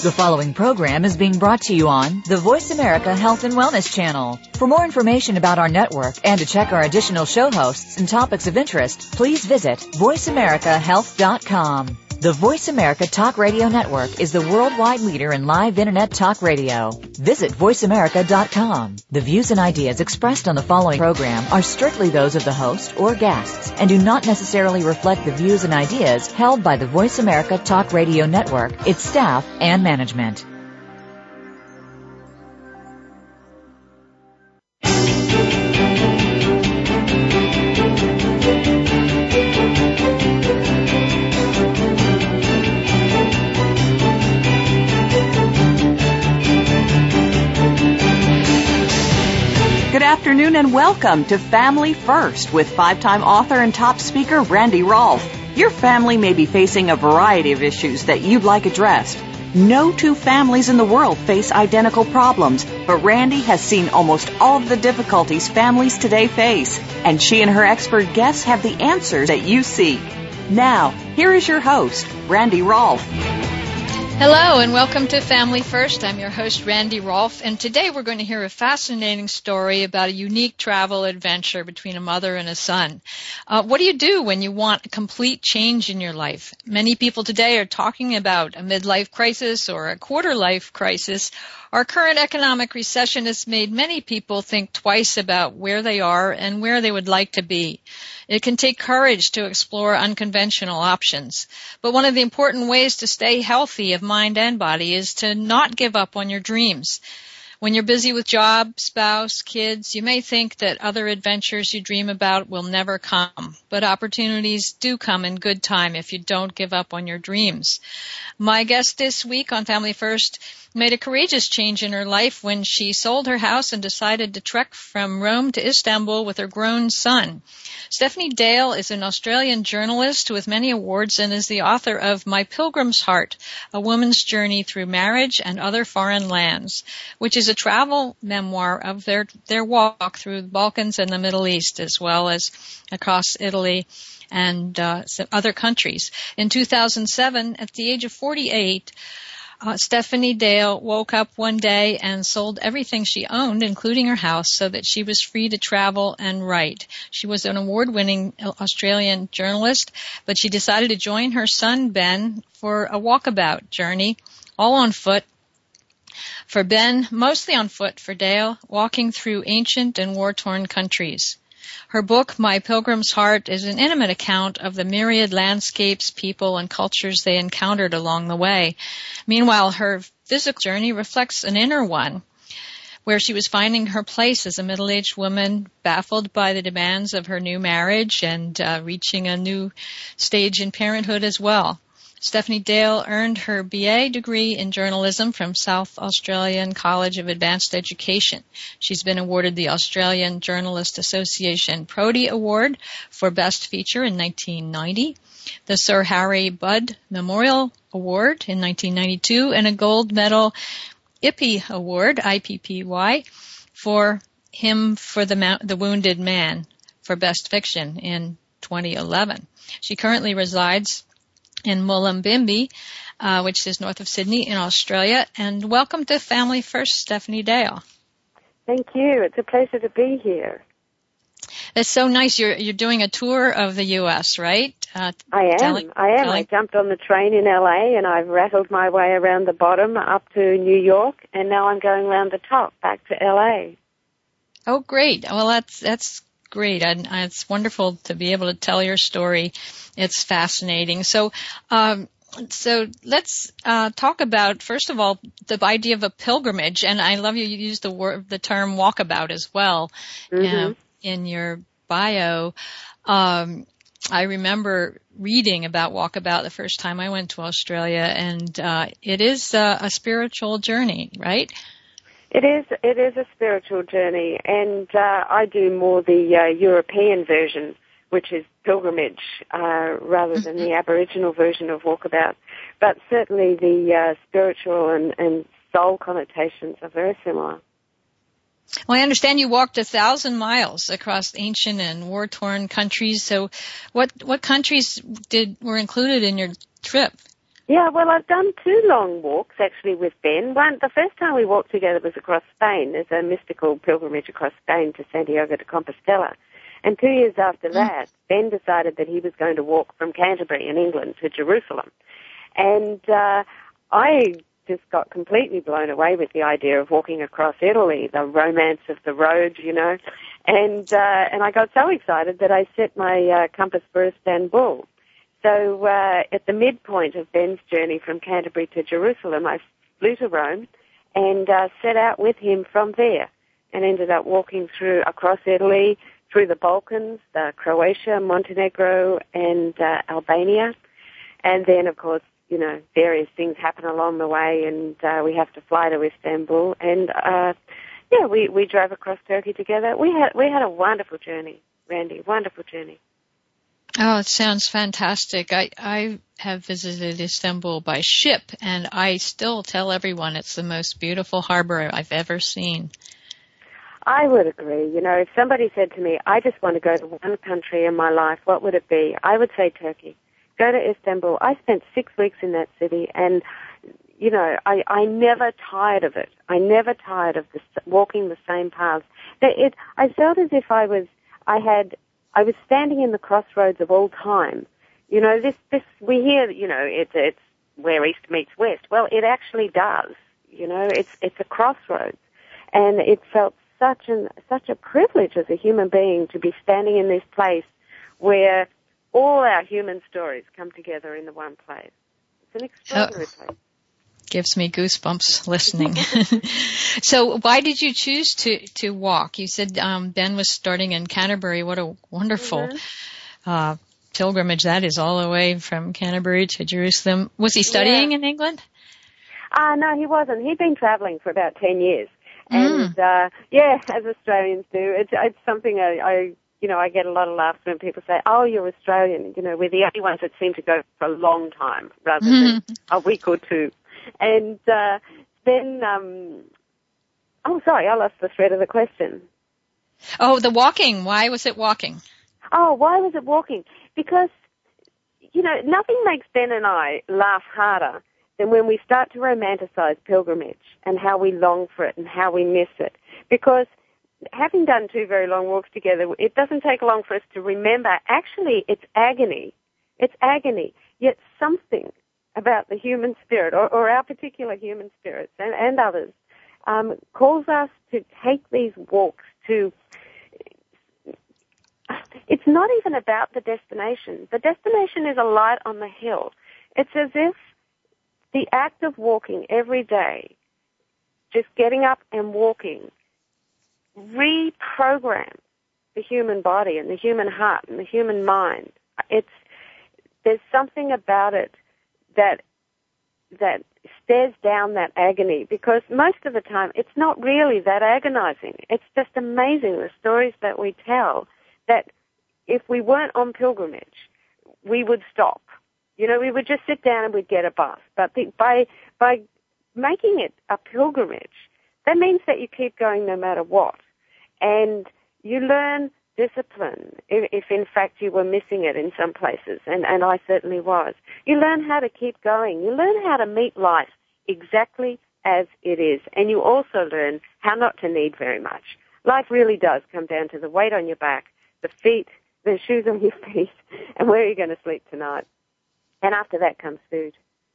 The following program is being brought to you on the Voice America Health and Wellness Channel. For more information about our network and to check our additional show hosts and topics of interest, please visit voiceamericahealth.com. The Voice America Talk Radio Network is the worldwide leader in live Internet talk radio. Visit voiceamerica.com. The views and ideas expressed on the following program are strictly those of the host or guests and do not necessarily reflect the views and ideas held by the Voice America Talk Radio Network, its staff, and management. Good afternoon and welcome to Family First with five-time author and top speaker Randy Rolfe. Your family may be facing a variety of issues that you'd like addressed. No two families in the world face identical problems, but Randy has seen almost all of the difficulties families today face, and she and her expert guests have the answers that you seek. Now, here is your host, Randy Rolfe. Hello and welcome to Family First. I'm your host, Randy Rolfe, and today we're going to hear a fascinating story about a unique travel adventure between a mother and a son. What do you do when you want a complete change in your life? Many people today are talking about a midlife crisis or a quarter-life crisis. Our current economic recession has made many people think twice about where they are and where they would like to be. It can take courage to explore unconventional options. But one of the important ways to stay healthy of mind and body is to not give up on your dreams. When you're busy with job, spouse, kids, you may think that other adventures you dream about will never come. But opportunities do come in good time if you don't give up on your dreams. My guest this week on Family First made a courageous change in her life when she sold her house and decided to trek from Rome to Istanbul with her grown son. Stephanie Dale is an Australian journalist with many awards and is the author of My Pilgrim's Heart, A Woman's Journey Through Marriage and Other Foreign Lands, which is a travel memoir of their walk through the Balkans and the Middle East, as well as across Italy and some other countries. In 2007, at the age of 48, Stephanie Dale woke up one day and sold everything she owned, including her house, so that she was free to travel and write. She was an award-winning Australian journalist, but she decided to join her son, Ben, for a walkabout journey, all on foot. For Ben, mostly on foot for Dale, walking through ancient and war-torn countries. Her book, My Pilgrim's Heart, is an intimate account of the myriad landscapes, people, and cultures they encountered along the way. Meanwhile, her physical journey reflects an inner one, where she was finding her place as a middle-aged woman, baffled by the demands of her new marriage and reaching a new stage in parenthood as well. Stephanie Dale earned her BA degree in journalism from South Australian College of Advanced Education. She's been awarded the Australian Journalist Association Prodie Award for Best Feature in 1990, the Sir Harry Budd Memorial Award in 1992, and a gold medal IPPY Award, IPPY, for him for the Wounded Man for Best Fiction in 2011. She currently resides in Mullumbimby, which is north of Sydney in Australia. And welcome to Family First, Stephanie Dale. Thank you. It's a pleasure to be here. That's so nice. You're doing a tour of the U.S., right? I am. I jumped on the train in L.A. and I've rattled my way around the bottom up to New York, and now I'm going around the top back to L.A. Oh, great. Well, that's great. And it's wonderful to be able to tell your story. It's fascinating. So let's talk about, first of all, the idea of a pilgrimage. And I love you used the term walkabout as well in your bio. I remember reading about walkabout the first time I went to Australia, and it is a spiritual journey, right? It is a spiritual journey, and I do more the European version, which is pilgrimage, rather than the Aboriginal version of walkabout. But certainly the spiritual and soul connotations are very similar. Well, I understand you walked 1,000 miles across ancient and war-torn countries. So what countries were included in your trip? Yeah, well, I've done 2 long walks, actually, with Ben. The first time we walked together was across Spain. There's a mystical pilgrimage across Spain to Santiago de Compostela. And 2 years after that, Ben decided that he was going to walk from Canterbury in England to Jerusalem. And I just got completely blown away with the idea of walking across Italy, the romance of the road, you know. And I got so excited that I set my compass for Istanbul. So at the midpoint of Ben's journey from Canterbury to Jerusalem, I flew to Rome and set out with him from there, and ended up walking across Italy, through the Balkans, Croatia, Montenegro, and Albania. And then, of course, you know, various things happen along the way, and we have to fly to Istanbul. And we drove across Turkey together. We had a wonderful journey, Randy, wonderful journey. Oh, it sounds fantastic. I have visited Istanbul by ship, and I still tell everyone it's the most beautiful harbor I've ever seen. I would agree. You know, if somebody said to me, I just want to go to one country in my life, what would it be? I would say Turkey. Go to Istanbul. I spent 6 weeks in that city, and, you know, I never tired of it. I never tired of walking the same paths. I felt as if I was standing in the crossroads of all time. You know, we hear, you know, it's where East meets West. Well, it actually does. You know, it's a crossroads, and it felt such a privilege as a human being to be standing in this place where all our human stories come together in the one place. It's an extraordinary place. Gives me goosebumps listening. So why did you choose to walk? You said Ben was starting in Canterbury. What a wonderful pilgrimage that is, all the way from Canterbury to Jerusalem. Was he studying in England? No, he wasn't. He'd been traveling for about 10 years. And, as Australians do, it's something I get a lot of laughs when people say, oh, you're Australian. You know, we're the only ones that seem to go for a long time rather than a week or two. And then, I lost the thread of the question. Oh, the walking. Why was it walking? Oh, why was it walking? Because, you know, nothing makes Ben and I laugh harder than when we start to romanticize pilgrimage and how we long for it and how we miss it. Because having done 2 very long walks together, it doesn't take long for us to remember, actually, it's agony. It's agony, yet something about the human spirit, or our particular human spirits and others, calls us to take these walks to... It's not even about the destination. The destination is a light on the hill. It's as if the act of walking every day, just getting up and walking, reprograms the human body and the human heart and the human mind. There's something about it that stares down that agony, because most of the time it's not really that agonizing. It's just amazing, the stories that we tell, that if we weren't on pilgrimage, we would stop. You know, we would just sit down and we'd get a bus. But by making it a pilgrimage, that means that you keep going no matter what. And you learn discipline, if in fact you were missing it in some places, and I certainly was. You learn how to keep going. You learn how to meet life exactly as it is. And you also learn how not to need very much. Life really does come down to the weight on your back, the shoes on your feet, and where you're going to sleep tonight. And after that comes food.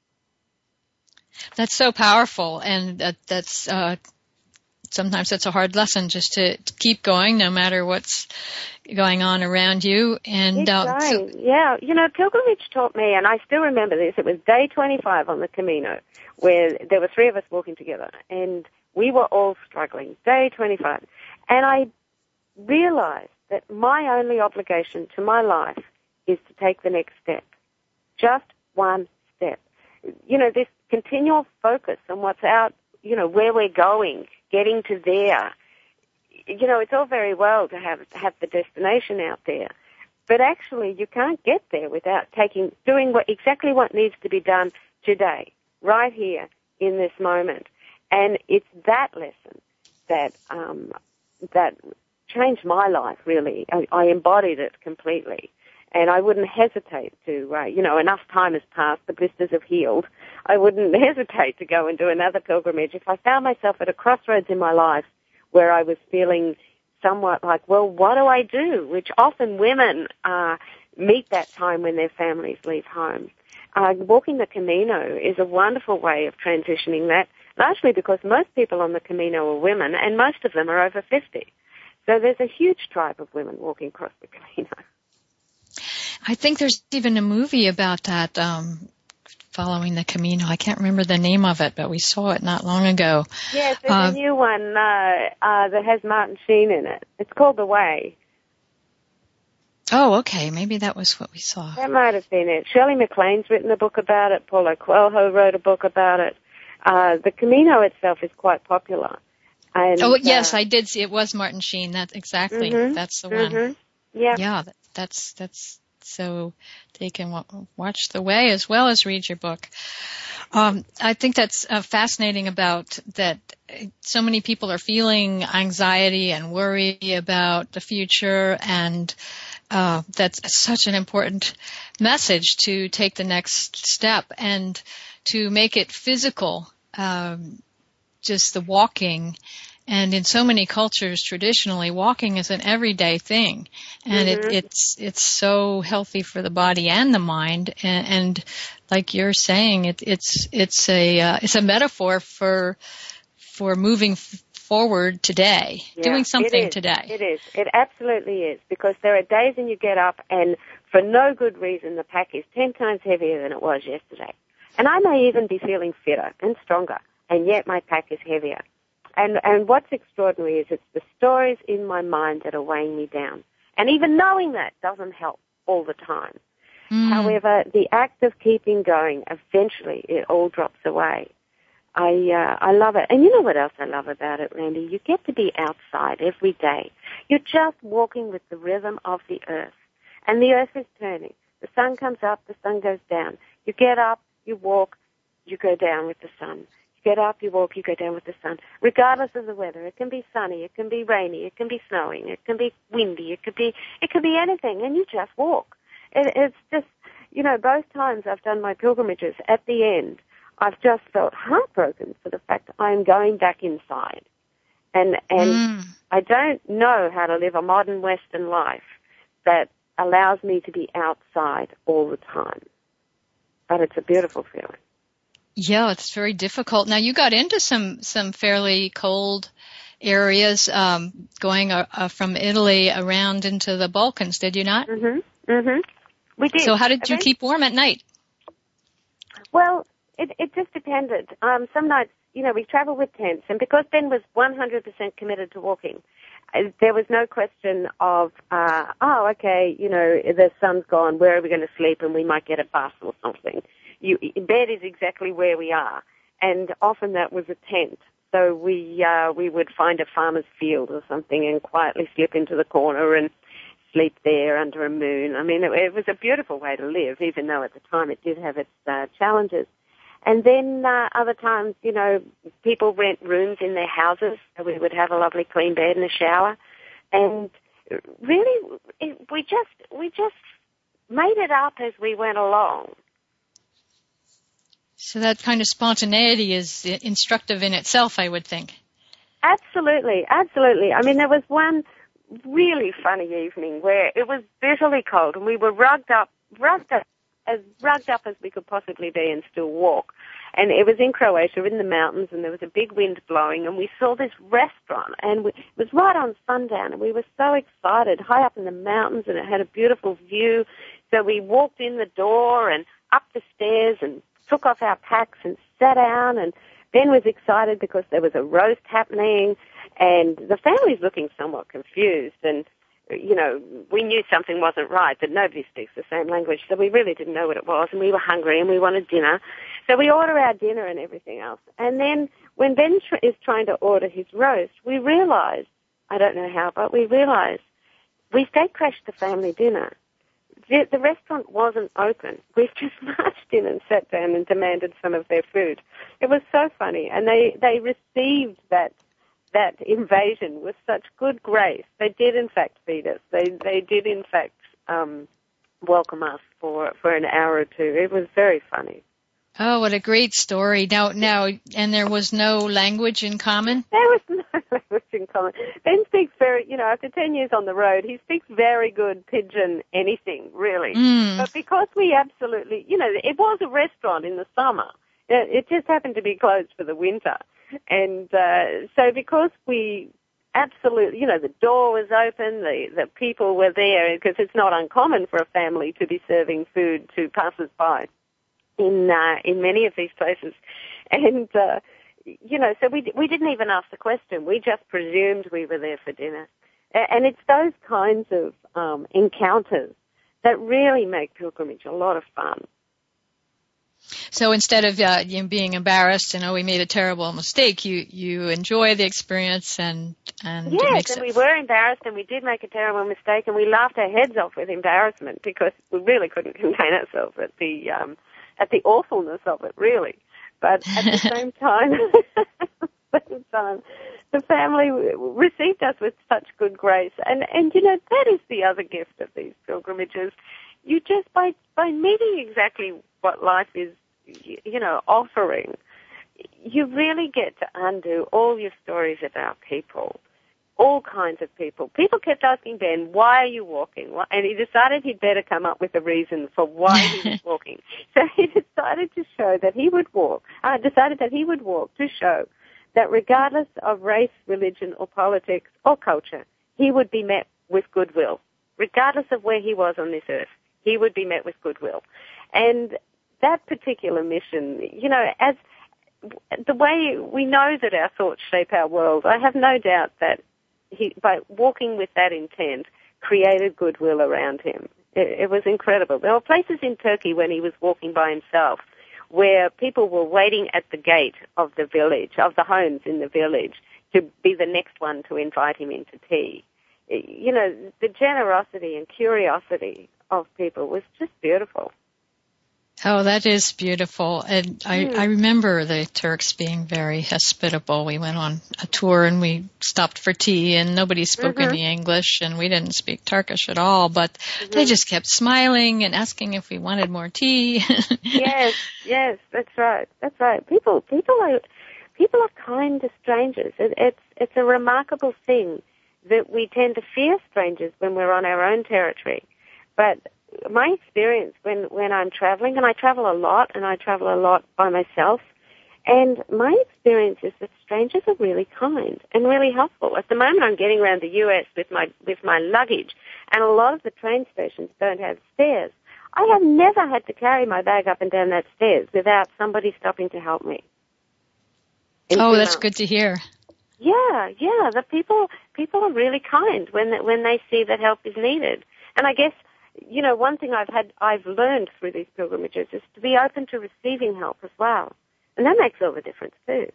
That's so powerful, and that's sometimes that's a hard lesson, just to keep going no matter what's going on around you. And yeah, you know, pilgrimage taught me, and I still remember this. It was day 25 on the Camino, where there were 3 of us walking together, and we were all struggling. Day 25, and I realized that my only obligation to my life is to take the next step. Just one step. You know, this continual focus on what's out, you know, where we're going, getting to there. You know, it's all very well to have the destination out there, but actually you can't get there without doing exactly what needs to be done today, right here in this moment. And it's that lesson that changed my life, really. I embodied it completely. And I wouldn't hesitate to, enough time has passed, the blisters have healed. I wouldn't hesitate to go and do another pilgrimage if I found myself at a crossroads in my life where I was feeling somewhat like, well, what do I do? Which often women meet that time when their families leave home. Walking the Camino is a wonderful way of transitioning that, largely because most people on the Camino are women, and most of them are over 50. So there's a huge tribe of women walking across the Camino. I think there's even a movie about that, following the Camino. I can't remember the name of it, but we saw it not long ago. Yes, there's a new one that has Martin Sheen in it. It's called The Way. Oh, okay. Maybe that was what we saw. That might have been it. Shirley MacLaine's written a book about it. Paulo Coelho wrote a book about it. The Camino itself is quite popular. And, yes, I did see it was Martin Sheen. That's exactly, that's the one. Mm-hmm. Yeah. Yeah, that's so they can watch The Way as well as read your book. I think that's fascinating about that so many people are feeling anxiety and worry about the future, and that's such an important message to take the next step and to make it physical, just the walking. And in so many cultures, traditionally, walking is an everyday thing, and it's so healthy for the body and the mind. And like you're saying, it's a metaphor for moving forward today, doing something today. It is. It absolutely is, because there are days when you get up and for no good reason the pack is 10 times heavier than it was yesterday, and I may even be feeling fitter and stronger, and yet my pack is heavier. And what's extraordinary is it's the stories in my mind that are weighing me down. And even knowing that doesn't help all the time. However, the act of keeping going, eventually it all drops away. I love it. And you know what else I love about it, Randy? You get to be outside every day. You're just walking with the rhythm of the earth. And the earth is turning. The sun comes up, the sun goes down. You get up, you walk, you go down with the sun. Get up, you walk, you go down with the sun, regardless of the weather. It can be sunny, it can be rainy, it can be snowing, it can be windy, it could be anything, and you just walk. It's just, both times I've done my pilgrimages, at the end, I've just felt heartbroken for the fact that I'm going back inside. And I don't know how to live a modern Western life that allows me to be outside all the time. But it's a beautiful feeling. Yeah, it's very difficult. Now, you got into some fairly cold areas, going from Italy around into the Balkans, did you not? We did. So how did you keep warm at night? Well, it just depended. Some nights, we traveled with tents, and because Ben was 100% committed to walking, there was no question of, the sun's gone, where are we going to sleep, and we might get a bus or something. Bed is exactly where we are, and often that was a tent. So we would find a farmer's field or something and quietly slip into the corner and sleep there under a moon. I mean, it was a beautiful way to live, even though at the time it did have its challenges. And then other times, people rent rooms in their houses, so we would have a lovely clean bed and a shower. And really, we just made it up as we went along. So that kind of spontaneity is instructive in itself, I would think. Absolutely. I mean, there was one really funny evening where it was bitterly cold and we were rugged up as we could possibly be and still walk. And it was in Croatia, in the mountains, and there was a big wind blowing, and we saw this restaurant, and it was right on sundown, and we were so excited, high up in the mountains, and it had a beautiful view. So we walked in the door and up the stairs and took off our packs and sat down, and Ben was excited because there was a roast happening, and the family's looking somewhat confused, and, we knew something wasn't right, but nobody speaks the same language, so we really didn't know what it was, and we were hungry, and we wanted dinner. So we order our dinner and everything else. And then when Ben is trying to order his roast, we realized, I don't know how, but we realized we gatecrashed the family dinner. The restaurant wasn't open. We've just marched in and sat down and demanded some of their food. It was so funny. And they received that invasion with such good grace. They did, in fact, feed us. They did, in fact, welcome us for an hour or two. It was very funny. Oh, what a great story. Now, and there was no language in common? There was no language in common. Ben speaks after 10 years on the road, he speaks very good Pidgin anything, really. But because we absolutely, it was a restaurant in the summer. It just happened to be closed for the winter. And so because we absolutely, the door was open, the people were there, because it's not uncommon for a family to be serving food to passers-by in many of these places. And, so we didn't even ask the question. We just presumed we were there for dinner. And it's those kinds of encounters that really make pilgrimage a lot of fun. So instead of being embarrassed, we made a terrible mistake, you enjoy the experience and yes, and we were embarrassed, and we did make a terrible mistake, and we laughed our heads off with embarrassment because we really couldn't contain ourselves at the awfulness of it, really. But at the same time, the family received us with such good grace, and that is the other gift of these pilgrimages. You just by meeting exactly what life is, offering, you really get to undo all your stories about people, all kinds of people. People kept asking Ben, why are you walking? And he decided he'd better come up with a reason for why he was walking. So he decided to show that he would walk. Decided that he would walk to show that regardless of race, religion, or politics, or culture, he would be met with goodwill. Regardless of where he was on this earth, he would be met with goodwill. And that particular mission, as the way we know that our thoughts shape our world, I have no doubt that he, by walking with that intent, created goodwill around him. It was incredible. There were places in Turkey when he was walking by himself where people were waiting at the gate of the village, of the homes in the village, to be the next one to invite him into tea. The generosity and curiosity of people was just beautiful. Oh, that is beautiful. And I remember the Turks being very hospitable. We went on a tour and we stopped for tea and nobody spoke any English and we didn't speak Turkish at all, but they just kept smiling and asking if we wanted more tea. Yes, that's right. That's right. People are kind to strangers. It's a remarkable thing that we tend to fear strangers when we're on our own territory. But my experience when I'm traveling, and I travel a lot by myself, and my experience is that strangers are really kind and really helpful. At the moment I'm getting around the US with my luggage, and a lot of the train stations don't have stairs. I have never had to carry my bag up and down that stairs without somebody stopping to help me. Oh, that's good to hear. Yeah, the people are really kind when they see that help is needed. And I guess, one thing I've learned through these pilgrimages is to be open to receiving help as well. And that makes all the difference too.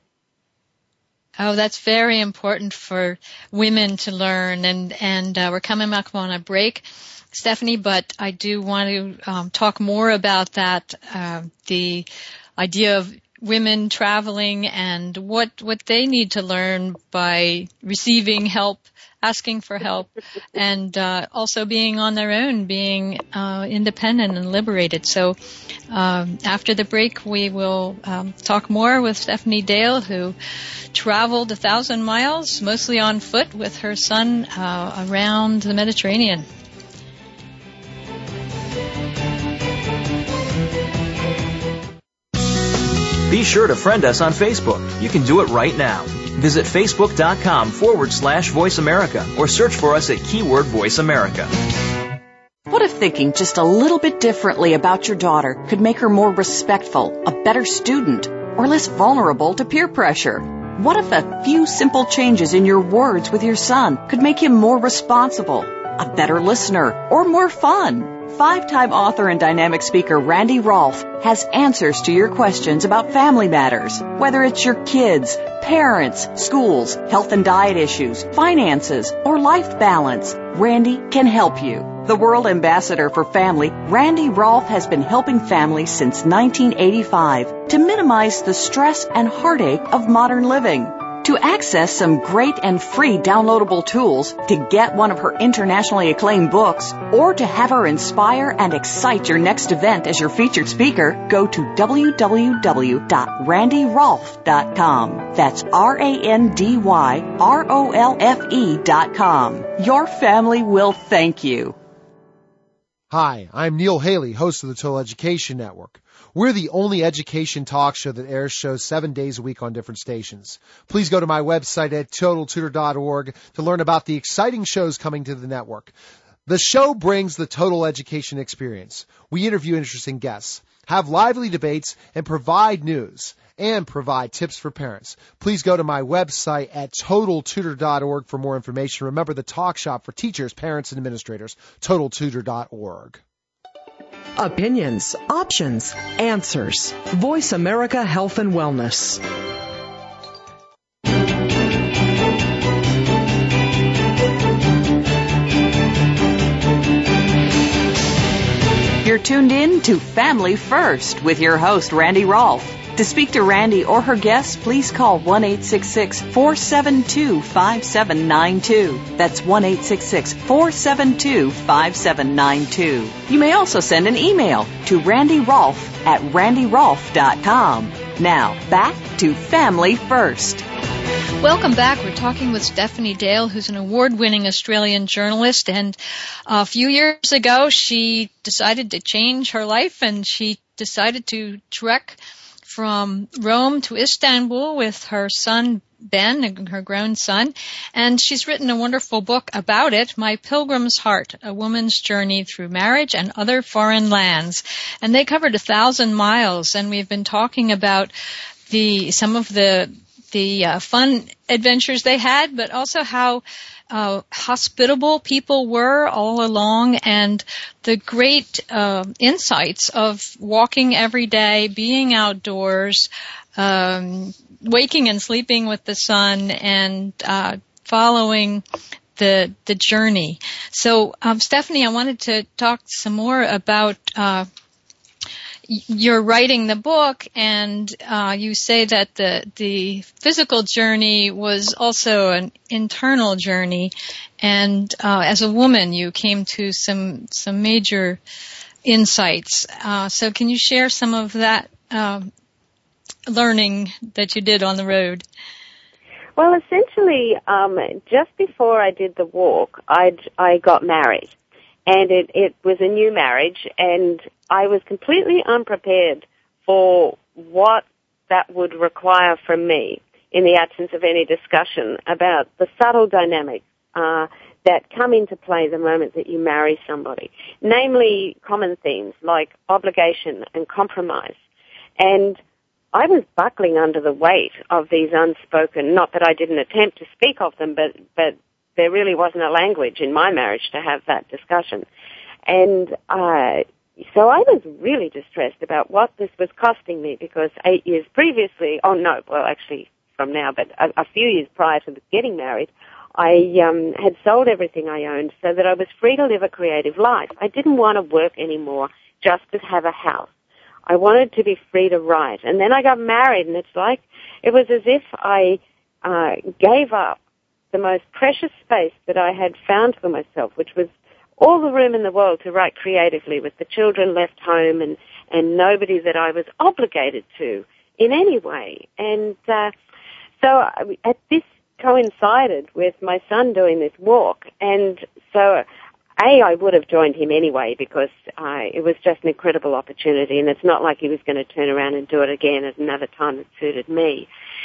Oh, that's very important for women to learn. And we're coming up on a break, Stephanie, but I do want to talk more about that, the idea of women traveling and what they need to learn by receiving help, asking for help, and also being on their own, being independent and liberated. So after the break, we will talk more with Stephanie Dale, who traveled 1,000 miles, mostly on foot, with her son around the Mediterranean. Be sure to friend us on Facebook. You can do it right now. Visit Facebook.com/Voice America or search for us at keyword Voice America. What if thinking just a little bit differently about your daughter could make her more respectful, a better student, or less vulnerable to peer pressure? What if a few simple changes in your words with your son could make him more responsible, a better listener, or more fun? 5-time author and dynamic speaker Randy Rolfe has answers to your questions about family matters. Whether it's your kids, parents, schools, health and diet issues, finances, or life balance, Randy can help you. The World Ambassador for Family, Randy Rolfe has been helping families since 1985 to minimize the stress and heartache of modern living. To access some great and free downloadable tools, to get one of her internationally acclaimed books, or to have her inspire and excite your next event as your featured speaker, go to www.randyrolfe.com. That's RANDYROLFE.com. Your family will thank you. Hi, I'm Neil Haley, host of the Total Education Network. We're the only education talk show that airs shows 7 days a week on different stations. Please go to my website at TotalTutor.org to learn about the exciting shows coming to the network. The show brings the total education experience. We interview interesting guests, have lively debates, and provide news and provide tips for parents. Please go to my website at TotalTutor.org for more information. Remember, the talk shop for teachers, parents, and administrators, TotalTutor.org. Opinions, options, answers. Voice America Health and Wellness. You're tuned in to Family First with your host, Randy Rolfe. To speak to Randy or her guests, please call 1-866-472-5792. That's 1-866-472-5792. You may also send an email to randyrolfe@randyrolfe.com. Now, back to Family First. Welcome back. We're talking with Stephanie Dale, who's an award-winning Australian journalist. And a few years ago, she decided to change her life, and she decided to trek from Rome to Istanbul with her son, Ben, her grown son. And she's written a wonderful book about it, My Pilgrim's Heart, A Woman's Journey Through Marriage and Other Foreign Lands. And they covered 1,000 miles. And we've been talking about some of the fun adventures they had, but also how hospitable people were all along, and the great insights of walking every day, being outdoors, waking and sleeping with the sun, and following the journey. So, Stephanie, I wanted to talk some more about you're writing the book, and you say that the physical journey was also an internal journey, and as a woman you came to some major insights. So can you share some of that learning that you did on the road? Well, essentially, just before I did the walk, I got married. And it was a new marriage, and I was completely unprepared for what that would require from me in the absence of any discussion about the subtle dynamics that come into play the moment that you marry somebody, namely common themes like obligation and compromise. And I was buckling under the weight of these unspoken, not that I didn't attempt to speak of them, but there really wasn't a language in my marriage to have that discussion. And so I was really distressed about what this was costing me, because 8 years previously, from now, but a few years prior to getting married, I had sold everything I owned so that I was free to live a creative life. I didn't want to work anymore just to have a house. I wanted to be free to write. And then I got married, and it was as if I gave up the most precious space that I had found for myself, which was all the room in the world to write creatively, with the children left home and nobody that I was obligated to in any way. And so this coincided with my son doing this walk, and so I would have joined him anyway, because it was just an incredible opportunity, and it's not like he was going to turn around and do it again at another time that suited me.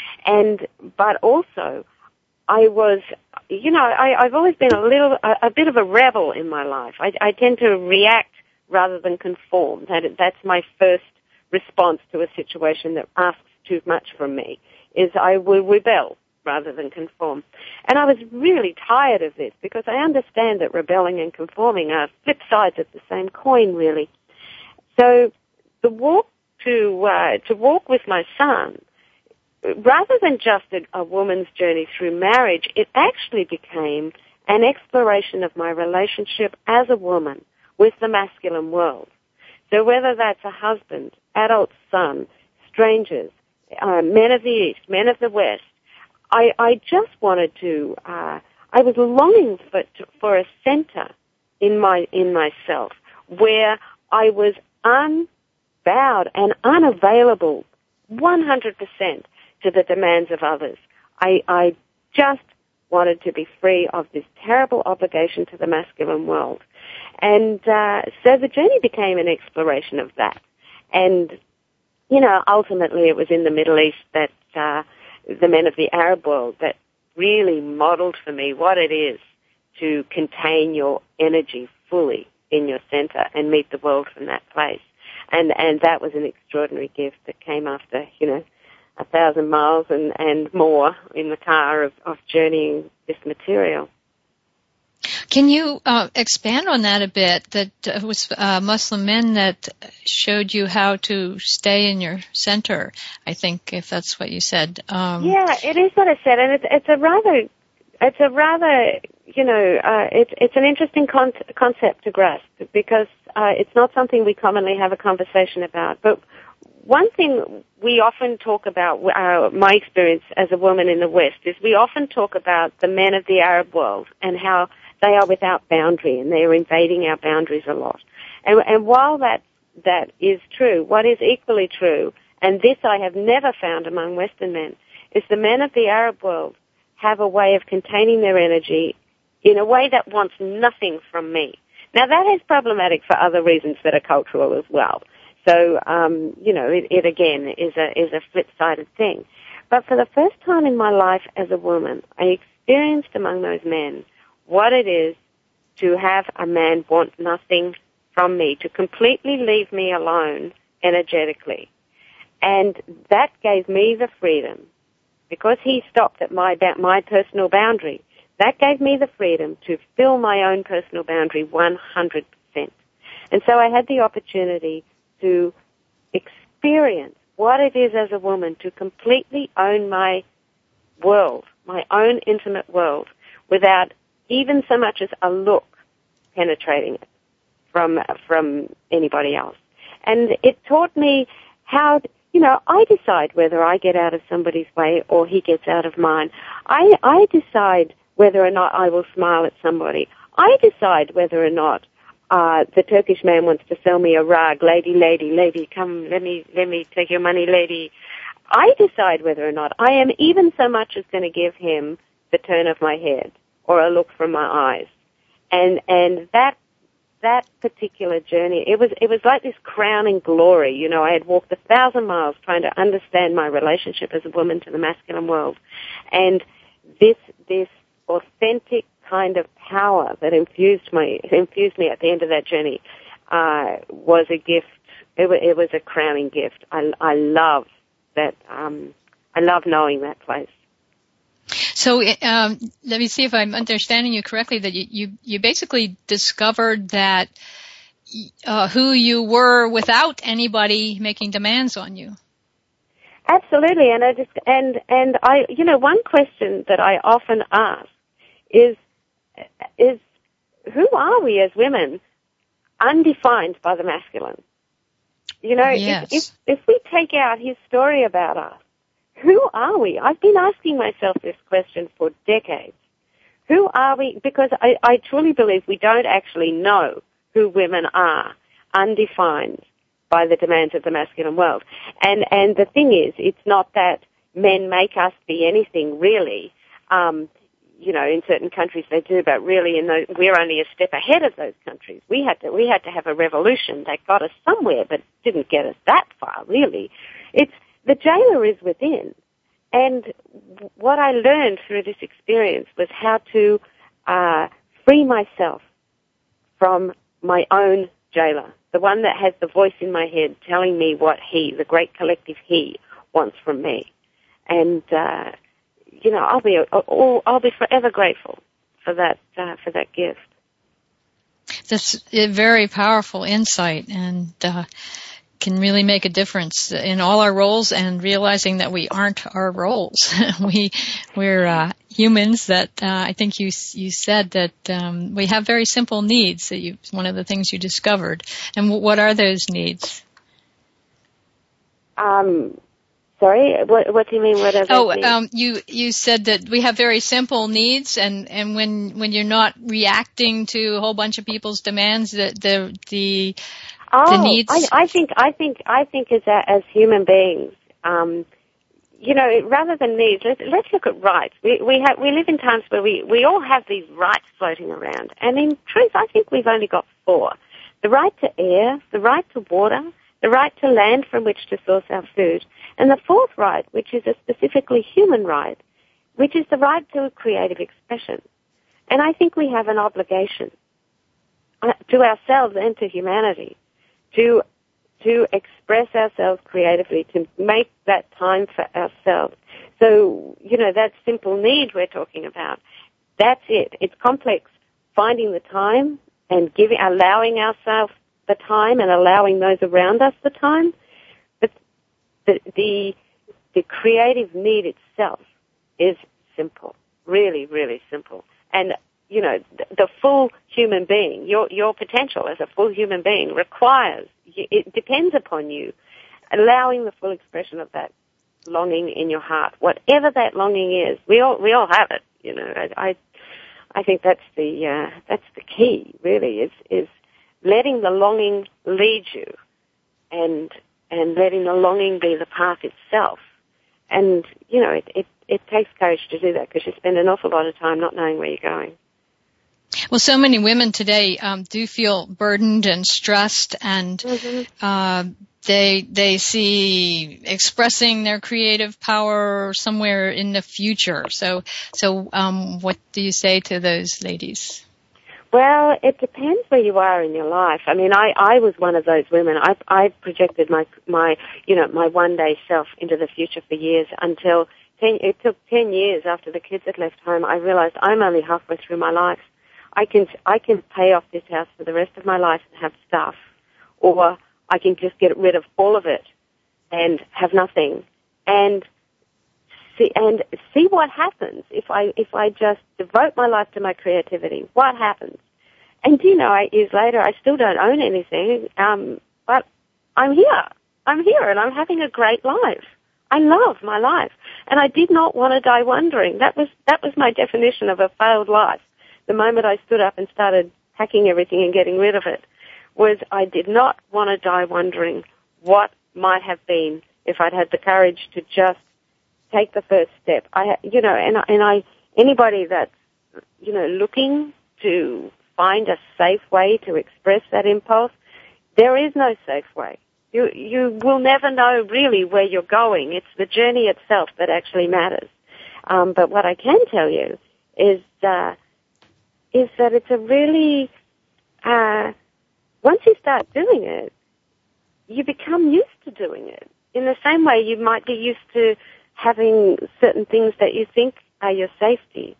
But also, I was, I've always been a bit of a rebel in my life. I tend to react rather than conform. That's my first response to a situation that asks too much from me, is I will rebel rather than conform. And I was really tired of this, because I understand that rebelling and conforming are flip sides of the same coin, really. So the walk to walk with my son, rather than just a woman's journey through marriage, it actually became an exploration of my relationship as a woman with the masculine world. So whether that's a husband, adult son, strangers, men of the East, men of the West, I just wanted to, I was longing for a center in myself where I was unbowed and unavailable 100% to the demands of others. I just wanted to be free of this terrible obligation to the masculine world. And so the journey became an exploration of that. And, you know, ultimately it was in the Middle East that the men of the Arab world that really modeled for me what it is to contain your energy fully in your center and meet the world from that place. And that was an extraordinary gift that came after, you know, 1,000 miles and more in the car of journeying this material. Can you expand on that a bit? That it was Muslim men that showed you how to stay in your center, I think, if that's what you said. Yeah, it is what I said, and it's a rather, you know, it's an interesting concept to grasp because it's not something we commonly have a conversation about. But one thing we often talk about, my experience as a woman in the West, is we often talk about the men of the Arab world and how they are without boundary and they are invading our boundaries a lot. And while that is true, what is equally true, and this I have never found among Western men, is the men of the Arab world have a way of containing their energy in a way that wants nothing from me. Now that is problematic for other reasons that are cultural as well. So, you know, it again is a flip-sided thing. But for the first time in my life as a woman, I experienced among those men what it is to have a man want nothing from me, to completely leave me alone energetically. And that gave me the freedom, because he stopped at my personal boundary, that gave me the freedom to fill my own personal boundary 100%. And so I had the opportunity to experience what it is as a woman to completely own my world, my own intimate world, without even so much as a look penetrating it from anybody else. And it taught me how, you know, I decide whether I get out of somebody's way or he gets out of mine. I decide whether or not I will smile at somebody. I decide whether or not the Turkish man wants to sell me a rag. Lady, come, let me take your money, lady. I decide whether or not I am even so much as going to give him the turn of my head or a look from my eyes. And that particular journey, it was like this crowning glory. You know, I had walked 1,000 miles trying to understand my relationship as a woman to the masculine world. And this authentic kind of power that infused me at the end of that journey was a gift. It was a crowning gift. I love that. I love knowing that place. So let me see if I'm understanding you correctly. That you basically discovered that who you were without anybody making demands on you. Absolutely, and I you know, one question that I often ask is who are we as women undefined by the masculine? You know, yes. if we take out his story about us, who are we? I've been asking myself this question for decades. Who are we? Because I truly believe we don't actually know who women are undefined by the demands of the masculine world. And the thing is, it's not that men make us be anything really. You know, in certain countries they do, but really we're only a step ahead of those countries. We had to have a revolution that got us somewhere, but didn't get us that far, really. It's the jailer is within. And what I learned through this experience was how to free myself from my own jailer, the one that has the voice in my head telling me what he, the great collective he, wants from me. And you know, I'll be forever grateful for that gift. That's a very powerful insight, and can really make a difference in all our roles, and realizing that we aren't our roles. We're humans that I think you said that we have very simple needs. That one of the things you discovered. And what are those needs? Sorry, what do you mean? What are those needs? You said that we have very simple needs, and when you're not reacting to a whole bunch of people's demands, the needs. I think as human beings, rather than needs, let's look at rights. We live in times where we all have these rights floating around, and in truth, I think we've only got 4: the right to air, the right to water, the right to land from which to source our food, and the 4th right, which is a specifically human right, which is the right to creative expression. And I think we have an obligation to ourselves and to humanity to express ourselves creatively, to make that time for ourselves. So, that simple need we're talking about, that's it. It's complex. Finding the time and allowing ourselves the time and allowing those around us the time. But the creative need itself is simple, really, really simple. And, the full human being, your potential as a full human being it depends upon you allowing the full expression of that longing in your heart. Whatever that longing is, we all have it, I think that's the key, really, is letting the longing lead you and letting the longing be the path itself. And, it takes courage to do that because you spend an awful lot of time not knowing where you're going. Well, so many women today do feel burdened and stressed, and they see expressing their creative power somewhere in the future. So what do you say to those ladies? Well, it depends where you are in your life. I mean, I was one of those women. I projected my one day self into the future for years until it took 10 years after the kids had left home. I realized I'm only halfway through my life. I can pay off this house for the rest of my life and have stuff, or I can just get rid of all of it and have nothing, and see what happens if I just devote my life to my creativity. What happens? And years later, I still don't own anything, but I'm here, and I'm having a great life. I love my life, and I did not want to die wondering. That was my definition of a failed life. The moment I stood up and started packing everything and getting rid of it, was I did not want to die wondering what might have been if I'd had the courage to just take the first step. Anybody that's, looking to find a safe way to express that impulse, there is no safe way. You will never know really where you're going. It's the journey itself that actually matters. But what I can tell you is that it's a really, once you start doing it, you become used to doing it. In the same way you might be used to having certain things that you think are your safety.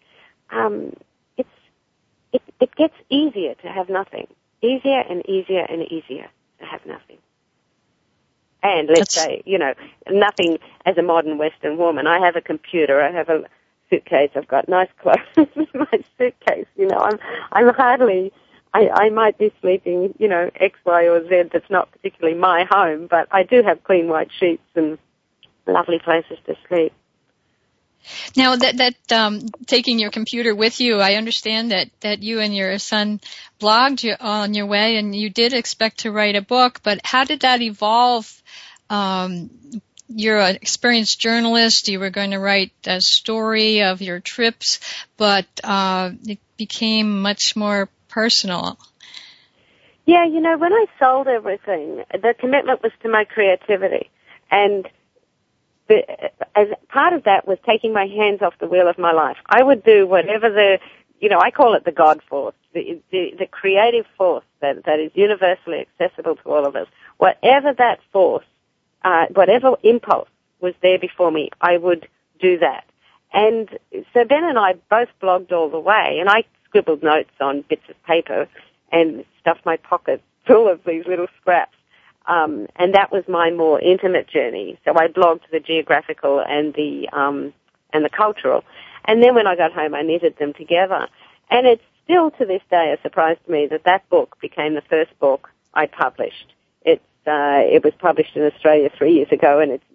It gets easier to have nothing. Easier and easier and easier to have nothing. And let's say, nothing as a modern Western woman. I have a computer, I have a suitcase, I've got nice clothes in my suitcase, I'm hardly, I might be sleeping, X, Y, or Z that's not particularly my home, but I do have clean white sheets and lovely places to sleep. Now that taking your computer with you, I understand that you and your son blogged on your way, and you did expect to write a book, but how did that evolve? You're an experienced journalist. You were going to write a story of your trips, but it became much more personal. Yeah, when I sold everything, the commitment was to my creativity. And as part of that was taking my hands off the wheel of my life. I would do whatever I call it the God force, the creative force that is universally accessible to all of us. Whatever that force, whatever impulse was there before me, I would do that. And so Ben and I both blogged all the way, and I scribbled notes on bits of paper and stuffed my pockets full of these little scraps. And that was my more intimate journey. So I blogged the geographical and the cultural. And then when I got home, I knitted them together. And it's still to this day a surprise to me that book became the first book I published. It was published in Australia 3 years ago, and it was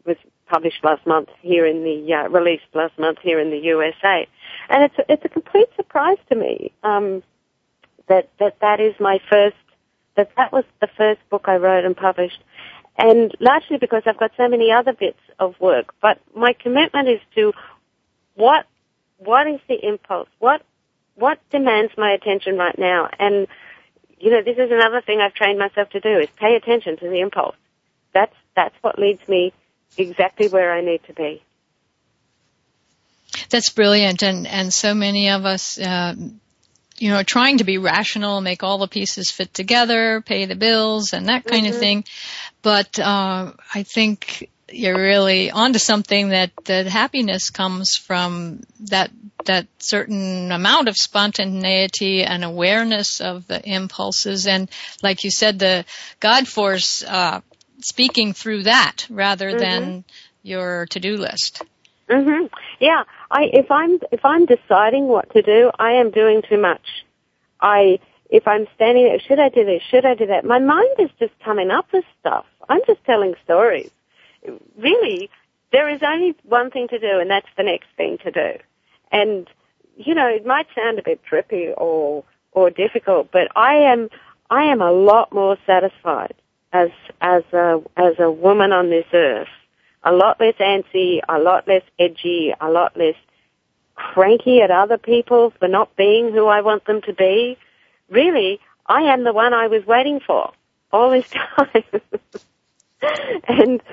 published last month here in the released last month here in the USA, and it's a complete surprise to me that is my first, that was the first book I wrote and published, and largely because I've got so many other bits of work. But my commitment is to what is the impulse, what demands my attention right now, and this is another thing I've trained myself to do, is pay attention to the impulse. That's what leads me exactly where I need to be. That's brilliant, and so many of us, trying to be rational, make all the pieces fit together, pay the bills, and that kind of thing. But I think you're really onto something, that happiness comes from that certain amount of spontaneity and awareness of the impulses, and like you said, the God force speaking through that rather than your to-do list. Yeah, if I'm deciding what to do, I am doing too much. If I'm standing there, should I do this? Should I do that? My mind is just coming up with stuff. I'm just telling stories. Really, there is only one thing to do, and that's the next thing to do. And it might sound a bit trippy or difficult, but I am a lot more satisfied as a woman on this earth. A lot less antsy, a lot less edgy, a lot less cranky at other people for not being who I want them to be. Really, I am the one I was waiting for all this time. And,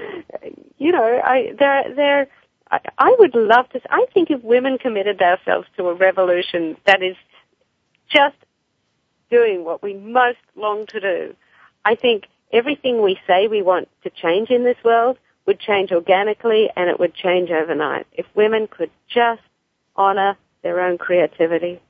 I would love to, I think if women committed ourselves to a revolution that is just doing what we most long to do, I think everything we say we want to change in this world would change organically, and it would change overnight if women could just honor their own creativity.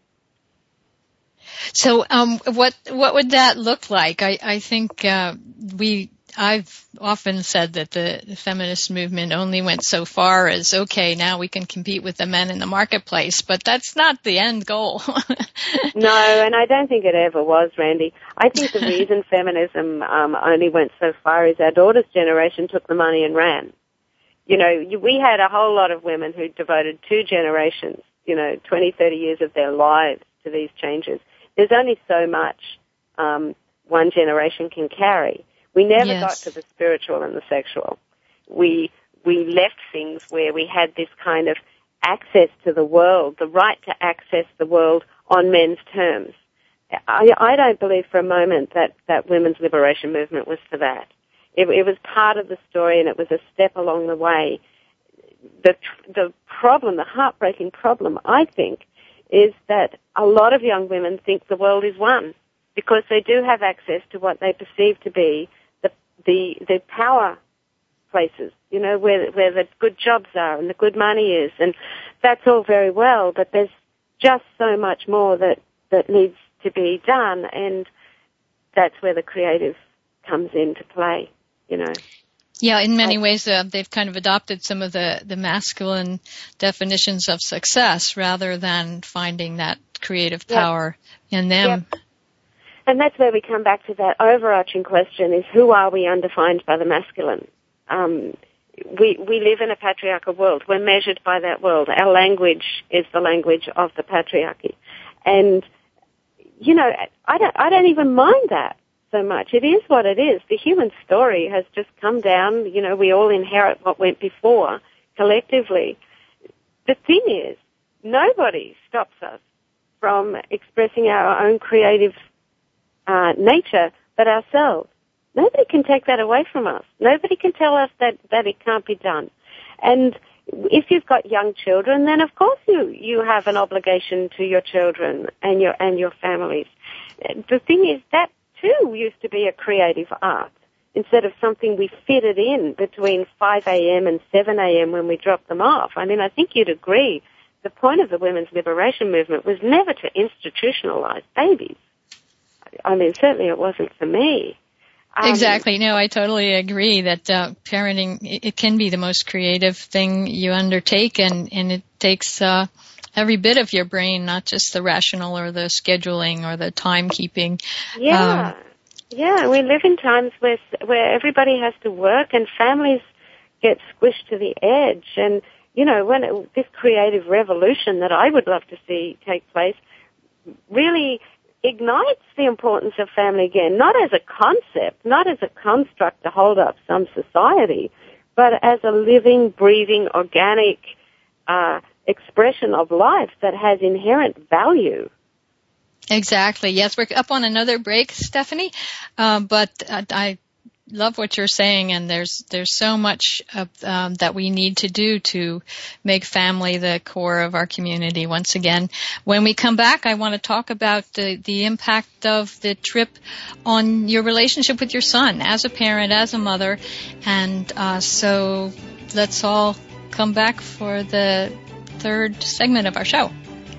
So, what would that look like? I think I've often said that the feminist movement only went so far as, okay, now we can compete with the men in the marketplace, but that's not the end goal. No, and I don't think it ever was, Randy. I think the reason feminism only went so far is our daughter's generation took the money and ran. We had a whole lot of women who devoted 2 generations, 20, 30 years of their lives to these changes. There's only so much one generation can carry. We never got to the spiritual and the sexual. We left things where we had this kind of access to the world, the right to access the world on men's terms. I don't believe for a moment that women's liberation movement was for that. It was part of the story, and it was a step along the way. The problem, the heartbreaking problem, I think, is that a lot of young women think the world is won because they do have access to what they perceive to be the power places, where the good jobs are and the good money is, and that's all very well, but there's just so much more that needs to be done, and that's where the creative comes into play, Yeah, in many ways, they've kind of adopted some of the masculine definitions of success rather than finding that creative power in them. Yep. And that's where we come back to that overarching question, is who are we undefined by the masculine? We live in a patriarchal world. We're measured by that world. Our language is the language of the patriarchy. And, I don't even mind that so much. It is what it is. The human story has just come down. We all inherit what went before collectively. The thing is, nobody stops us from expressing our own creative nature but ourselves. Nobody can take that away from us. Nobody can tell us that it can't be done. And if you've got young children, then of course you have an obligation to your children and your families. The thing is, that too used to be a creative art instead of something we fitted in between 5 a.m. and 7 a.m. when we dropped them off. I mean, I think you'd agree the point of the women's liberation movement was never to institutionalize babies. I mean, certainly it wasn't for me. Exactly. No, I totally agree that parenting, it can be the most creative thing you undertake, and it takes every bit of your brain, not just the rational or the scheduling or the timekeeping. Yeah. We live in times where everybody has to work, and families get squished to the edge. And, you know, this creative revolution that I would love to see take place really ignites the importance of family again, not as a concept, not as a construct to hold up some society, but as a living, breathing, organic expression of life that has inherent value. Exactly. Yes, we're up on another break, Stephanie, but I love what you're saying, and there's so much that we need to do to make family the core of our community once again. When we come back, I want to talk about the impact of the trip on your relationship with your son as a parent, as a mother, and so let's all come back for the third segment of our show.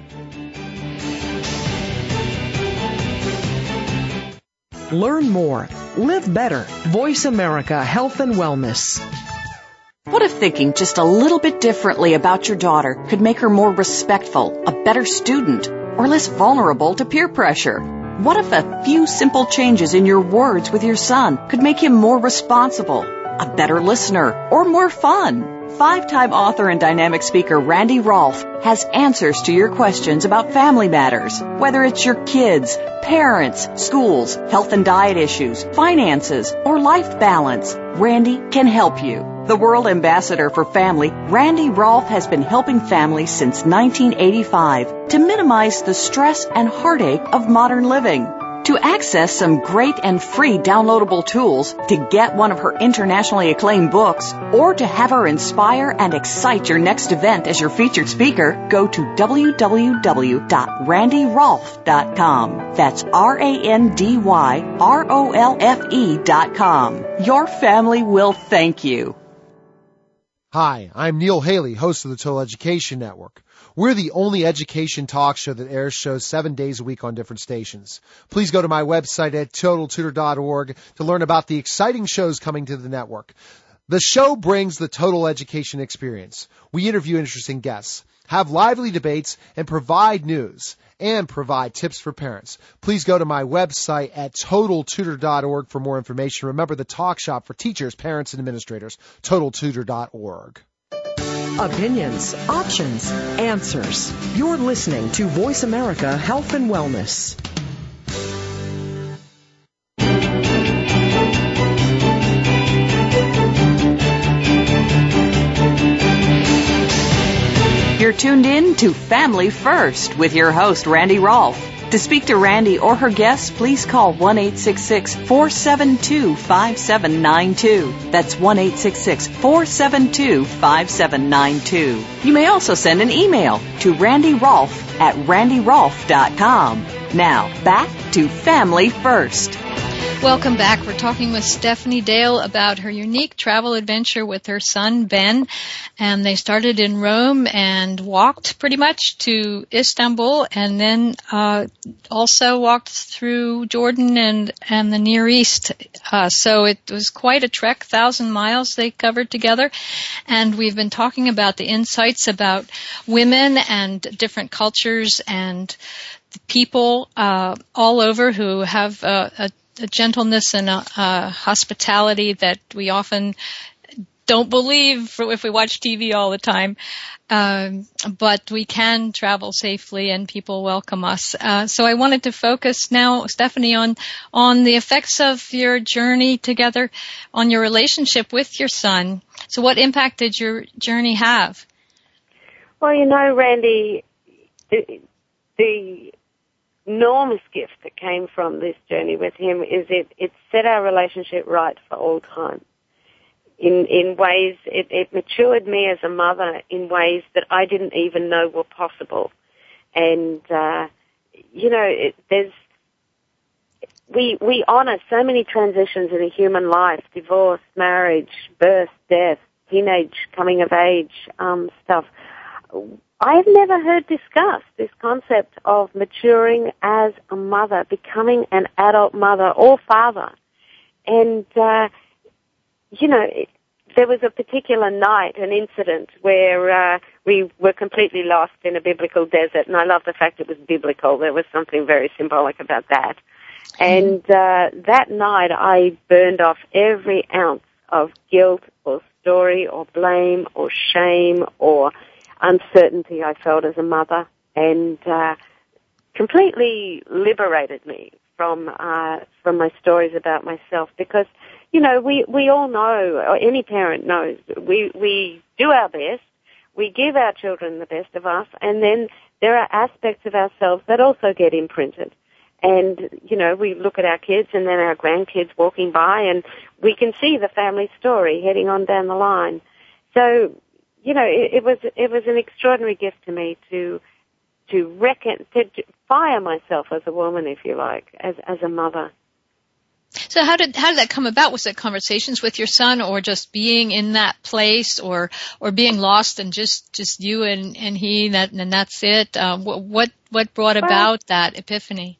Learn more. Live better. Voice America Health and Wellness. What if thinking just a little bit differently about your daughter could make her more respectful, a better student, or less vulnerable to peer pressure? What if a few simple changes in your words with your son could make him more responsible, a better listener, or more fun? 5-time author and dynamic speaker Randy Rolfe has answers to your questions about family matters. Whether it's your kids, parents, schools, health and diet issues, finances, or life balance, Randy can help you. The World Ambassador for Family, Randy Rolfe has been helping families since 1985 to minimize the stress and heartache of modern living. To access some great and free downloadable tools, to get one of her internationally acclaimed books, or to have her inspire and excite your next event as your featured speaker, go to www.randyrolfe.com. That's RANDYROLFE.com. Your family will thank you. Hi, I'm Neil Haley, host of the Total Education Network. We're the only education talk show that airs shows 7 days a week on different stations. Please go to my website at TotalTutor.org to learn about the exciting shows coming to the network. The show brings the total education experience. We interview interesting guests, have lively debates, and provide news and provide tips for parents. Please go to my website at TotalTutor.org for more information. Remember, the talk shop for teachers, parents, and administrators, TotalTutor.org. Opinions, options, answers. You're listening to Voice America Health and Wellness. You're tuned in to Family First with your host, Randy Rolfe. To speak to Randy or her guests, please call 1-866-472-5792. That's 1-866-472-5792. You may also send an email to randyrolfe@randyrolfe.com. Now, back to Family First. Welcome back. We're talking with Stephanie Dale about her unique travel adventure with her son, Ben. And they started in Rome and walked pretty much to Istanbul, and then also walked through Jordan and the Near East. So it was quite a trek, 1,000 miles they covered together. And we've been talking about the insights about women and different cultures and the people all over who have a gentleness and a hospitality that we often don't believe if we watch TV all the time. But we can travel safely and people welcome us. So I wanted to focus now, Stephanie, on the effects of your journey together on your relationship with your son. So what impact did your journey have? Well, you know, Randy, the enormous gift that came from this journey with him is it set our relationship right for all time. In ways, it matured me as a mother in ways that I didn't even know were possible. And, you know, we honor so many transitions in a human life: divorce, marriage, birth, death, teenage, coming of age, stuff. I've never heard discussed this concept of maturing as a mother, becoming an adult mother or father. And, you know, there was a particular night, an incident, where we were completely lost in a biblical desert, and I love the fact it was biblical. There was something very symbolic about that. And that night I burned off every ounce of guilt or story or blame or shame or uncertainty I felt as a mother, and completely liberated me from my stories about myself. Because, you know, we all know, or any parent knows, we do our best, we give our children the best of us, and then there are aspects of ourselves that also get imprinted. And, you know, we look at our kids and then our grandkids walking by, and we can see the family story heading on down the line. So, you know, it was an extraordinary gift to me to fire myself as a woman, if you like, as a mother. So how did that come about? Was it conversations with your son, or just being in that place, or being lost and just you and he, and that's it? What brought about that epiphany?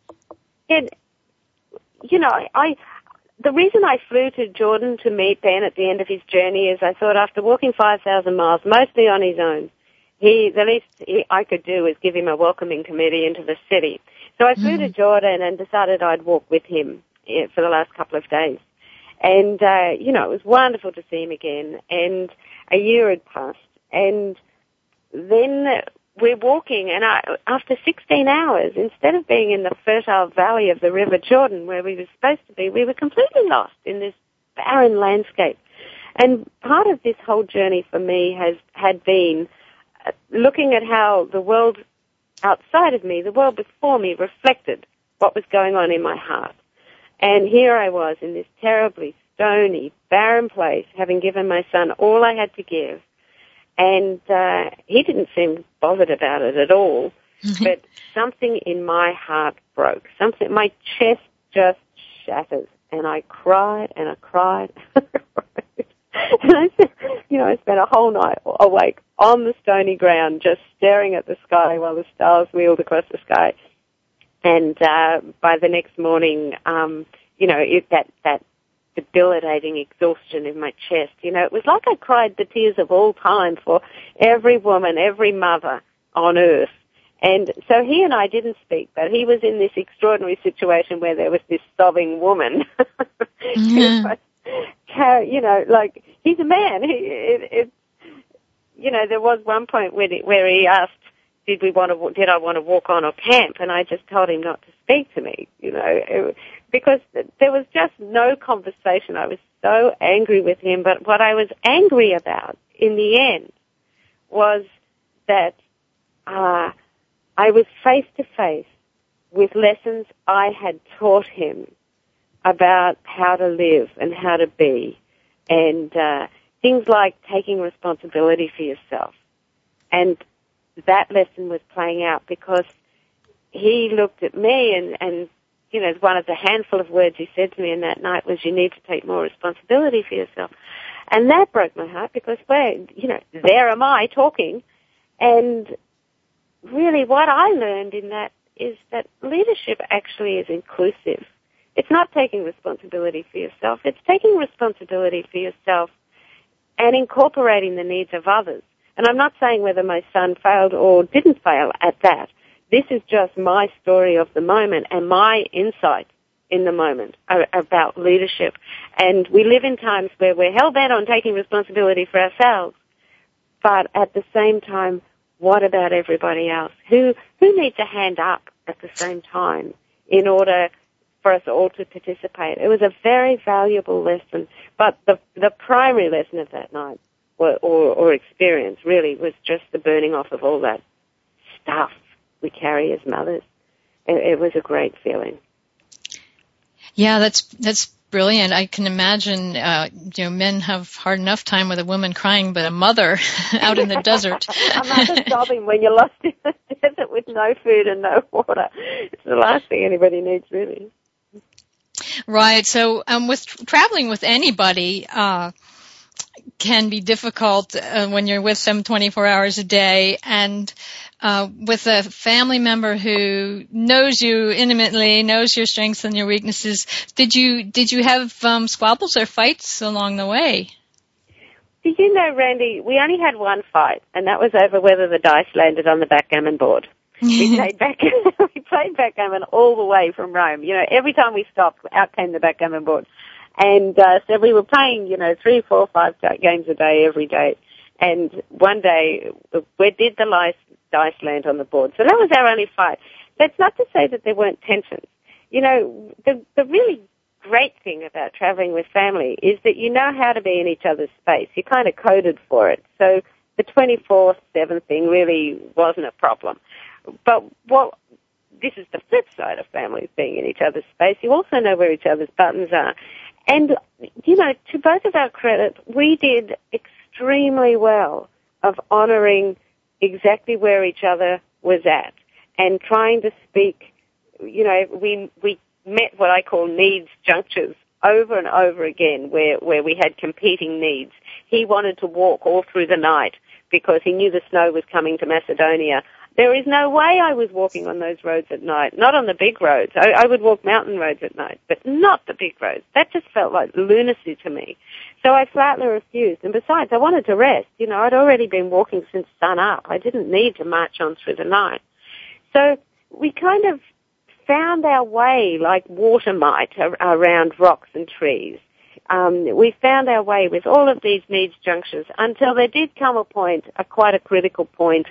The reason I flew to Jordan to meet Ben at the end of his journey is I thought, after walking 5,000 miles, mostly on his own, the least I could do was give him a welcoming committee into the city. So I flew to Jordan and decided I'd walk with him for the last couple of days. And, you know, it was wonderful to see him again. And a year had passed. And then we're walking, and after 16 hours, instead of being in the fertile valley of the River Jordan where we were supposed to be, we were completely lost in this barren landscape. And part of this whole journey for me had been looking at how the world outside of me, the world before me, reflected what was going on in my heart. And here I was in this terribly stony, barren place, having given my son all I had to give. And he didn't seem bothered about it at all. But something in my heart broke. My chest just shattered. And I cried and I cried. And I spent a whole night awake on the stony ground, just staring at the sky while the stars wheeled across the sky. And by the next morning, that debilitating exhaustion in my chest, it was like I cried the tears of all time for every woman, every mother on earth. And so he and I didn't speak, but he was in this extraordinary situation where there was this sobbing woman. Like, he's a man. There was one point where he asked, did I want to walk on or camp? And I just told him not to speak to me, because there was just no conversation. I was so angry with him. But what I was angry about in the end was that I was face to face with lessons I had taught him about how to live and how to be, and things like taking responsibility for yourself. And that lesson was playing out because he looked at me and one of the handful of words he said to me in that night was, you need to take more responsibility for yourself. And that broke my heart because, there am I talking. And really what I learned in that is that leadership actually is inclusive. It's not taking responsibility for yourself. It's taking responsibility for yourself and incorporating the needs of others. And I'm not saying whether my son failed or didn't fail at that. This is just my story of the moment and my insight in the moment about leadership. And we live in times where we're hell-bent on taking responsibility for ourselves. But at the same time, what about everybody else? Who needs a hand up at the same time in order for us all to participate? It was a very valuable lesson. But the primary lesson of that night or experience really was just the burning off of all that stuff we carry as mothers. It was a great feeling. Yeah, that's brilliant. I can imagine, men have hard enough time with a woman crying, but a mother out in the desert. A mother sobbing when you're lost in the desert with no food and no water. It's the last thing anybody needs, really. Right. So, with traveling with anybody, can be difficult when you're with them 24 hours a day, and with a family member who knows you intimately, knows your strengths and your weaknesses. Did you have squabbles or fights along the way? Do you know, Randy, we only had one fight, and that was over whether the dice landed on the backgammon board. We played backgammon all the way from Rome. Every time we stopped, out came the backgammon board. And so we were playing, 3, 4, 5 games a day every day. And one day, where did the dice land on the board? So that was our only fight. That's not to say that there weren't tensions. The really great thing about traveling with family is that you know how to be in each other's space. You kind of coded for it. So the 24/7 thing really wasn't a problem. But this is the flip side of families being in each other's space. You also know where each other's buttons are. And, to both of our credit, we did extremely well of honoring exactly where each other was at and trying to speak. We met what I call needs junctures over and over again where we had competing needs. He wanted to walk all through the night because he knew the snow was coming to Macedonia. There is no way I was walking on those roads at night, not on the big roads. I would walk mountain roads at night, but not the big roads. That just felt like lunacy to me. So I flatly refused. And besides, I wanted to rest. I'd already been walking since sun up. I didn't need to march on through the night. So we kind of found our way like water might around rocks and trees. We found our way with all of these needs junctures until there did come a point, quite a critical point,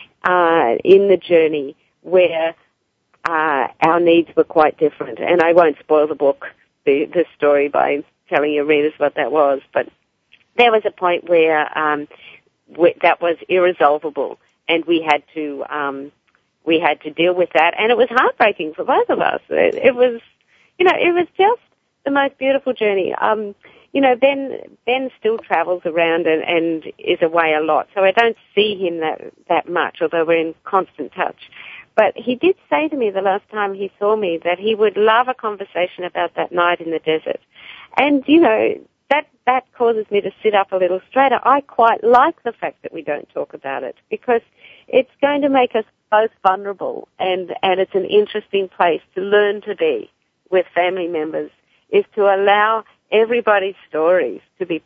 in the journey where our needs were quite different. And I won't spoil the story by telling your readers what that was, but there was a point where that was irresolvable, and we had to deal with that, and it was heartbreaking for both of us. It was just the most beautiful journey. Ben still travels around and is away a lot, so I don't see him that much, although we're in constant touch. But he did say to me the last time he saw me that he would love a conversation about that night in the desert. And, that causes me to sit up a little straighter. I quite like the fact that we don't talk about it because it's going to make us both vulnerable, and it's an interesting place to learn to be with family members, is to allow everybody's stories to be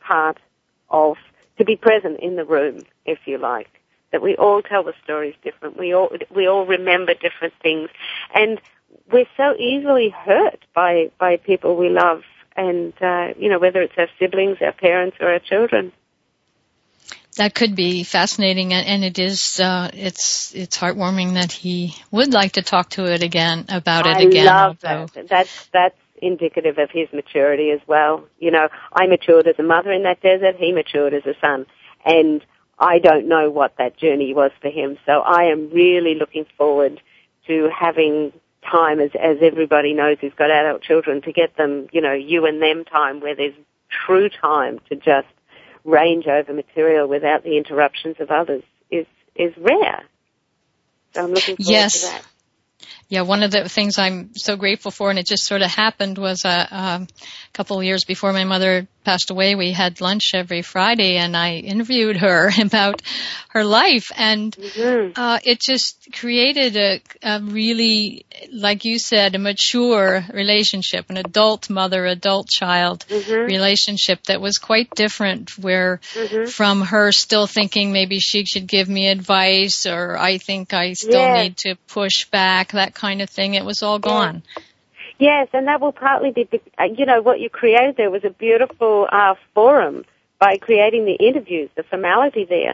to be present in the room, if you like. That we all tell the stories different. We all remember different things, and we're so easily hurt by people we love, and whether it's our siblings, our parents, or our children. That could be fascinating, and it is. It's heartwarming that he would like to talk to it again about it again. I love that. That's indicative of his maturity as well. I matured as a mother in that desert. He matured as a son, and I don't know what that journey was for him. So I am really looking forward to having time, as everybody knows who's got adult children, to get them, you and them time where there's true time to just range over material without the interruptions of others is rare. So I'm looking forward to that. Yeah, one of the things I'm so grateful for, and it just sort of happened, was a couple of years before my mother passed away, we had lunch every Friday, and I interviewed her about her life, and it just created a really, like you said, a mature relationship, an adult mother, adult child relationship that was quite different, where from her still thinking maybe she should give me advice, or I think I still need to push back, that kind of thing. It was all gone. Yes, and that will partly be, what you created there was a beautiful forum by creating the interviews, the formality there,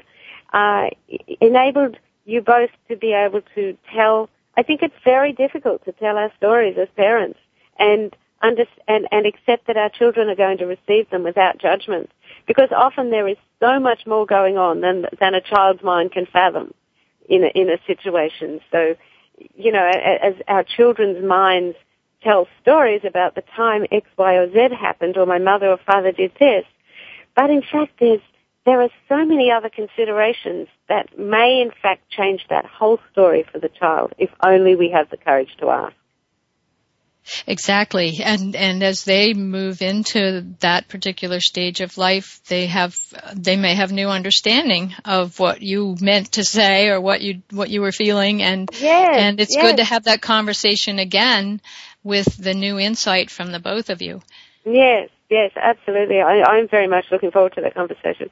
enabled you both to be able to tell. I think it's very difficult to tell our stories as parents and accept that our children are going to receive them without judgment, because often there is so much more going on than a child's mind can fathom in a situation. So, as our children's minds tell stories about the time X, Y, or Z happened, or my mother or father did this. But in fact, there are so many other considerations that may in fact change that whole story for the child, if only we have the courage to ask. Exactly. And as they move into that particular stage of life, they may have new understanding of what you meant to say or what you were feeling, and it's good to have that conversation again with the new insight from the both of you. Yes, absolutely. I'm very much looking forward to that conversation.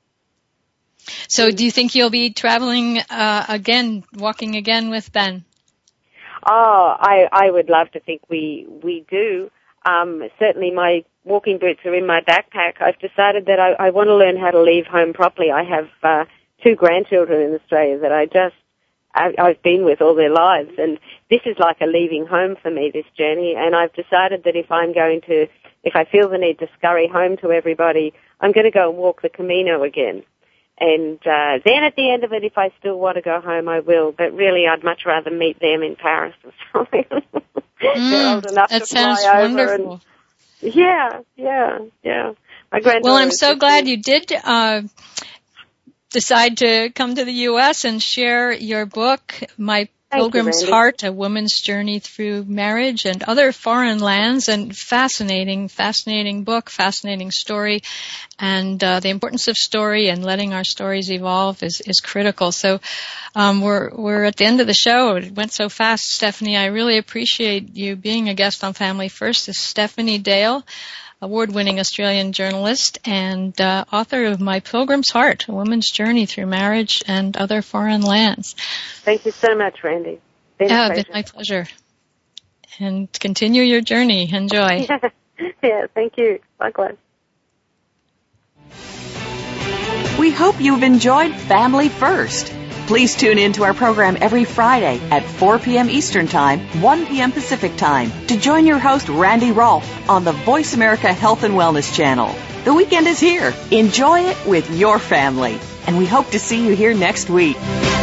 So do you think you'll be traveling again, walking again with Ben? Oh, I would love to think we do. Certainly my walking boots are in my backpack, I've decided that I want to learn how to leave home properly. I have 2 grandchildren in Australia that I've been with all their lives, and this is like a leaving home for me, this journey, and I've decided that if I feel the need to scurry home to everybody, I'm going to go and walk the Camino again. And then at the end of it, if I still want to go home, I will. But really, I'd much rather meet them in Paris or something. They're old enough that to sounds fly wonderful. over. And, yeah. My granddaughter. Well, I'm so glad you did decide to come to the U.S. and share your book, My Pilgrim's Heart, A Woman's Journey Through Marriage and Other Foreign Lands, and fascinating book, fascinating story, and the importance of story and letting our stories evolve is critical. So we're at the end of the show. It went so fast, Stephanie. I really appreciate you being a guest on Family First. This is Stephanie Dale, award-winning Australian journalist and author of My Pilgrim's Heart, A Woman's Journey Through Marriage and Other Foreign Lands. Thank you so much, Randy. It's been my pleasure. And continue your journey. Enjoy. Yeah, thank you. Likewise. We hope you've enjoyed Family First. Please tune in to our program every Friday at 4 p.m. Eastern Time, 1 p.m. Pacific Time to join your host, Randy Rolfe, on the Voice America Health and Wellness Channel. The weekend is here. Enjoy it with your family. And we hope to see you here next week.